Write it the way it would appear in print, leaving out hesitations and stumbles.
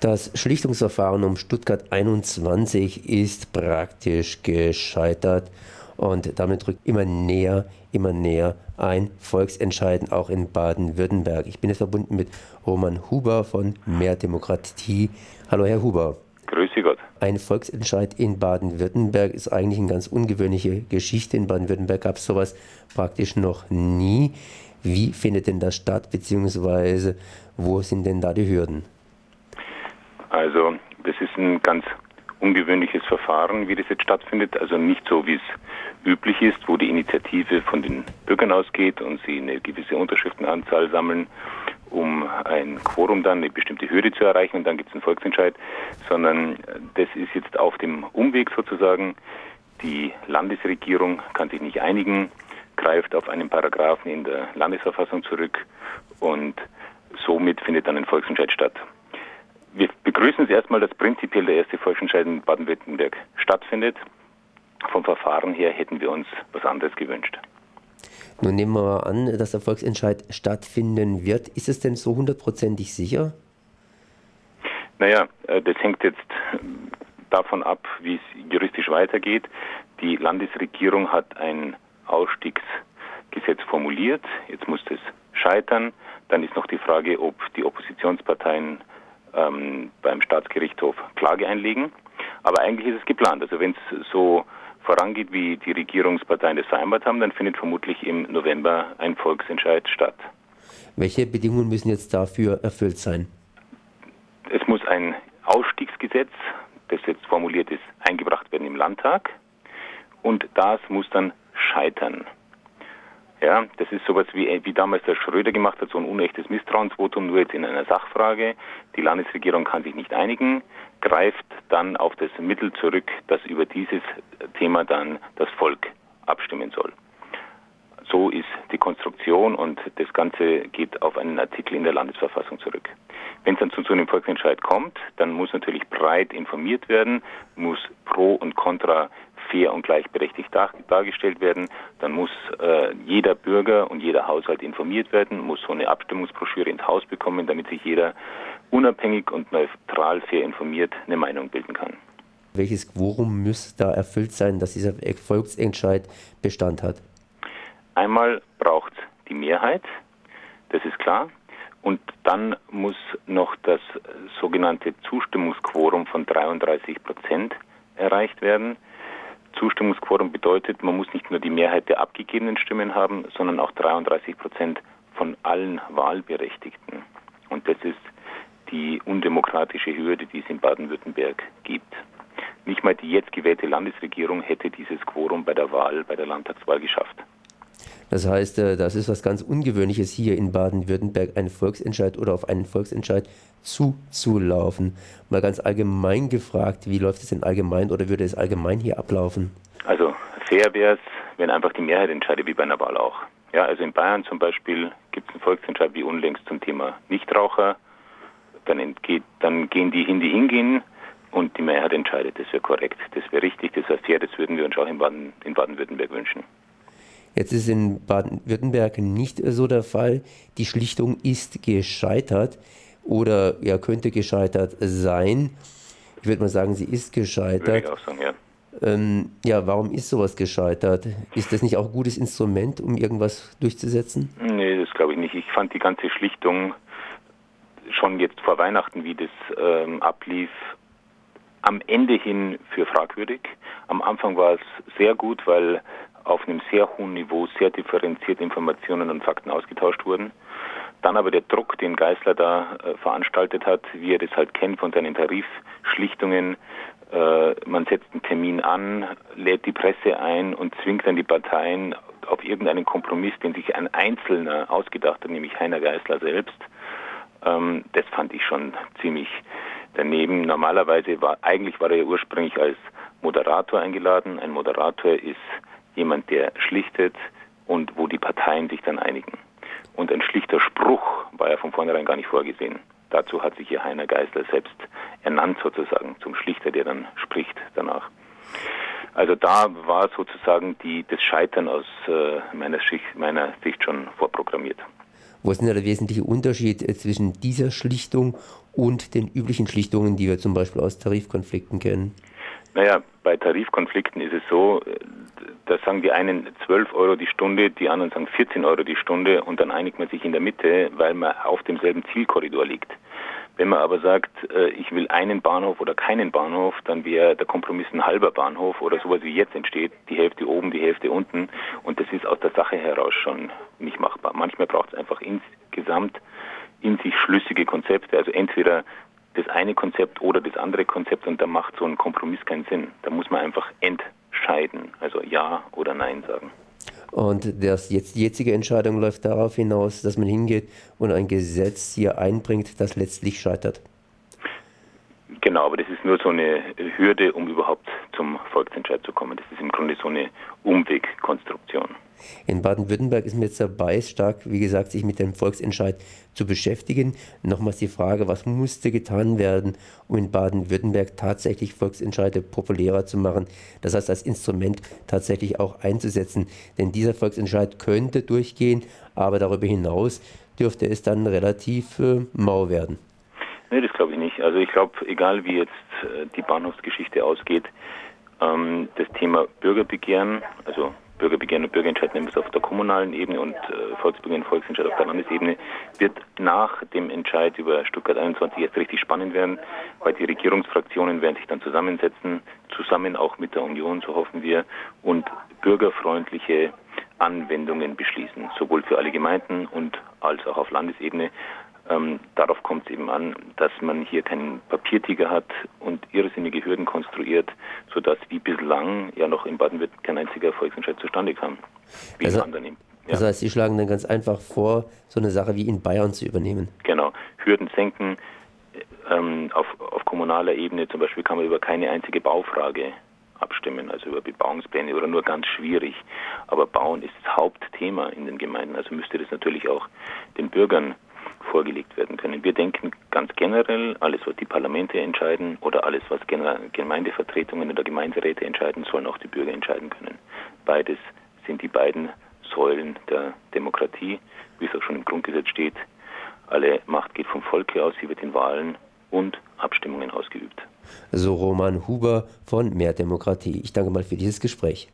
Das Schlichtungsverfahren um Stuttgart 21 ist praktisch gescheitert und damit rückt immer näher ein Volksentscheid auch in Baden-Württemberg. Ich bin jetzt verbunden mit Roman Huber von Mehr Demokratie. Hallo Herr Huber. Grüße Gott. Ein Volksentscheid in Baden-Württemberg ist eigentlich eine ganz ungewöhnliche Geschichte. In Baden-Württemberg gab es sowas praktisch noch nie. Wie findet denn das statt, beziehungsweise wo sind denn da die Hürden? Also das ist ein ganz ungewöhnliches Verfahren, wie das jetzt stattfindet. Also nicht so, wie es üblich ist, wo die Initiative von den Bürgern ausgeht und sie eine gewisse Unterschriftenanzahl sammeln, um ein Quorum dann, eine bestimmte Hürde zu erreichen und dann gibt es einen Volksentscheid, sondern das ist jetzt auf dem Umweg sozusagen. Die Landesregierung kann sich nicht einigen, greift auf einen Paragraphen in der Landesverfassung zurück und somit findet dann ein Volksentscheid statt. Wir begrüßen es erstmal, dass prinzipiell der erste Volksentscheid in Baden-Württemberg stattfindet. Vom Verfahren her hätten wir uns was anderes gewünscht. Nun nehmen wir mal an, dass der Volksentscheid stattfinden wird. Ist es denn so hundertprozentig sicher? Naja, das hängt jetzt davon ab, wie es juristisch weitergeht. Die Landesregierung hat ein Ausstiegsgesetz formuliert. Jetzt muss das scheitern. Dann ist noch die Frage, ob die Oppositionsparteien beim Staatsgerichtshof Klage einlegen. Aber eigentlich ist es geplant. Also wenn es so vorangeht, wie die Regierungsparteien das vereinbart haben, dann findet vermutlich im November ein Volksentscheid statt. Welche Bedingungen müssen jetzt dafür erfüllt sein? Es muss ein Ausstiegsgesetz, das jetzt formuliert ist, eingebracht werden im Landtag. Und das muss dann scheitern. Ja, das ist sowas wie damals der Schröder gemacht hat, so ein unechtes Misstrauensvotum, nur jetzt in einer Sachfrage. Die Landesregierung kann sich nicht einigen, greift dann auf das Mittel zurück, dass über dieses Thema dann das Volk abstimmen soll. So ist die Konstruktion und das Ganze geht auf einen Artikel in der Landesverfassung zurück. Wenn es dann zu einem Volksentscheid kommt, dann muss natürlich breit informiert werden, muss Pro und Contra fair und gleichberechtigt dargestellt werden. Dann muss jeder Bürger und jeder Haushalt informiert werden, muss so eine Abstimmungsbroschüre ins Haus bekommen, damit sich jeder unabhängig und neutral fair informiert eine Meinung bilden kann. Welches Quorum muss da erfüllt sein, dass dieser Volksentscheid Bestand hat? Einmal braucht es die Mehrheit, das ist klar. Und dann muss noch das sogenannte Zustimmungsquorum von 33% erreicht werden. Zustimmungsquorum bedeutet, man muss nicht nur die Mehrheit der abgegebenen Stimmen haben, sondern auch 33% von allen Wahlberechtigten. Und das ist die undemokratische Hürde, die es in Baden-Württemberg gibt. Nicht mal die jetzt gewählte Landesregierung hätte dieses Quorum bei der Landtagswahl geschafft. Das heißt, das ist was ganz Ungewöhnliches hier in Baden-Württemberg, einen Volksentscheid oder auf einen Volksentscheid zuzulaufen. Mal ganz allgemein gefragt, wie läuft es denn allgemein oder würde es allgemein hier ablaufen? Also fair wäre es, wenn einfach die Mehrheit entscheidet, wie bei einer Wahl auch. Ja, also in Bayern zum Beispiel gibt es einen Volksentscheid wie unlängst zum Thema Nichtraucher. Dann gehen die hingehen und die Mehrheit entscheidet. Das wäre korrekt, das wäre richtig, das wäre fair, das würden wir uns auch in Baden-Württemberg wünschen. Jetzt ist in Baden-Württemberg nicht so der Fall. Die Schlichtung ist gescheitert oder ja, könnte gescheitert sein. Ich würde mal sagen, sie ist gescheitert. Würde ich auch sagen, ja. Warum ist sowas gescheitert? Ist das nicht auch ein gutes Instrument, um irgendwas durchzusetzen? Nee, das glaube ich nicht. Ich fand die ganze Schlichtung schon jetzt vor Weihnachten, wie das ablief, am Ende hin für fragwürdig. Am Anfang war es sehr gut, weil auf einem sehr hohen Niveau sehr differenziert Informationen und Fakten ausgetauscht wurden. Dann aber der Druck, den Geisler da veranstaltet hat, wie er das halt kennt von seinen Tarifschlichtungen, man setzt einen Termin an, lädt die Presse ein und zwingt dann die Parteien auf irgendeinen Kompromiss, den sich ein Einzelner ausgedacht hat, nämlich Heiner Geisler selbst. Das fand ich schon ziemlich daneben. Normalerweise war er ja ursprünglich als Moderator eingeladen. Ein Moderator ist jemand, der schlichtet und wo die Parteien sich dann einigen. Und ein schlichter Spruch war ja von vornherein gar nicht vorgesehen. Dazu hat sich hier Heiner Geisler selbst ernannt sozusagen zum Schlichter, der dann spricht danach. Also da war sozusagen das Scheitern aus meiner Sicht schon vorprogrammiert. Wo ist denn der wesentliche Unterschied zwischen dieser Schlichtung und den üblichen Schlichtungen, die wir zum Beispiel aus Tarifkonflikten kennen? Naja, bei Tarifkonflikten ist es so, da sagen die einen 12 Euro die Stunde, die anderen sagen 14 Euro die Stunde und dann einigt man sich in der Mitte, weil man auf demselben Zielkorridor liegt. Wenn man aber sagt, ich will einen Bahnhof oder keinen Bahnhof, dann wäre der Kompromiss ein halber Bahnhof oder sowas wie jetzt entsteht, die Hälfte oben, die Hälfte unten und das ist aus der Sache heraus schon nicht machbar. Manchmal braucht es einfach insgesamt in sich schlüssige Konzepte, also entweder das eine Konzept oder das andere Konzept und da macht so ein Kompromiss keinen Sinn. Da muss man einfach entscheiden, also Ja oder Nein sagen. Und die jetzige Entscheidung läuft darauf hinaus, dass man hingeht und ein Gesetz hier einbringt, das letztlich scheitert. Genau, aber das ist nur so eine Hürde, um überhaupt zum Volksentscheid zu kommen. Das ist im Grunde so eine Umwegkonstruktion. In Baden-Württemberg ist man jetzt dabei, stark, wie gesagt, sich mit dem Volksentscheid zu beschäftigen. Nochmals die Frage, was musste getan werden, um in Baden-Württemberg tatsächlich Volksentscheide populärer zu machen, das heißt als Instrument tatsächlich auch einzusetzen. Denn dieser Volksentscheid könnte durchgehen, aber darüber hinaus dürfte es dann relativ mau werden. Nee, das glaube ich nicht. Also ich glaube, egal wie jetzt die Bahnhofsgeschichte ausgeht, das Thema Bürgerbegehren, also Bürgerbegehren und Bürgerentscheid nehmen wir es auf der kommunalen Ebene und Volksbegehren und Volksentscheid auf der Landesebene, wird nach dem Entscheid über Stuttgart 21 jetzt richtig spannend werden, weil die Regierungsfraktionen werden sich dann zusammensetzen, zusammen auch mit der Union, so hoffen wir, und bürgerfreundliche Anwendungen beschließen, sowohl für alle Gemeinden und als auch auf Landesebene. Darauf kommt es eben an, dass man hier keinen Papiertiger hat und irrsinnige Hürden konstruiert, sodass wie bislang ja noch in Baden-Württemberg kein einziger Volksentscheid zustande kam. Wie in anderen. Ja. Das heißt, Sie schlagen dann ganz einfach vor, so eine Sache wie in Bayern zu übernehmen. Genau, Hürden senken. Auf kommunaler Ebene zum Beispiel kann man über keine einzige Baufrage abstimmen, also über Bebauungspläne oder nur ganz schwierig. Aber Bauen ist das Hauptthema in den Gemeinden, also müsste das natürlich auch den Bürgern vorgelegt werden können. Wir denken ganz generell, alles was die Parlamente entscheiden oder alles was Gemeindevertretungen oder Gemeinderäte entscheiden, sollen auch die Bürger entscheiden können. Beides sind die beiden Säulen der Demokratie, wie es auch schon im Grundgesetz steht. Alle Macht geht vom Volke aus, sie wird in Wahlen und Abstimmungen ausgeübt. So Roman Huber von Mehr Demokratie. Ich danke mal für dieses Gespräch.